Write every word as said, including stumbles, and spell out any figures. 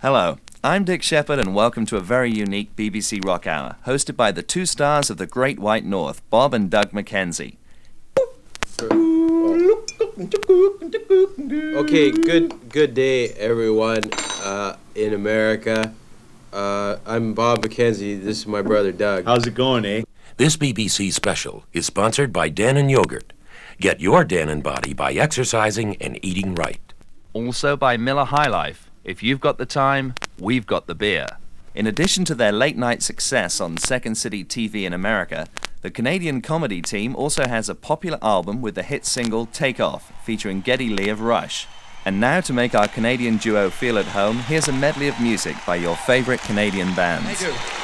Hello, I'm Dick Shepherd and welcome to a very unique B B C Rock Hour, hosted by the two stars of the Great White North, Bob and Doug McKenzie. Okay, good good day, everyone uh, in America. Uh, I'm Bob McKenzie. This is my brother, Doug. How's it going, eh? This B B C special is sponsored by Dannon Yogurt. Get your Dannon body by exercising and eating right. Also by Miller High Life. If you've got the time, we've got the beer. In addition to their late-night success on Second City T V in America, the Canadian comedy team also has a popular album with the hit single Take Off, featuring Geddy Lee of Rush. And now to make our Canadian duo feel at home, here's a medley of music by your favorite Canadian bands. Thank you.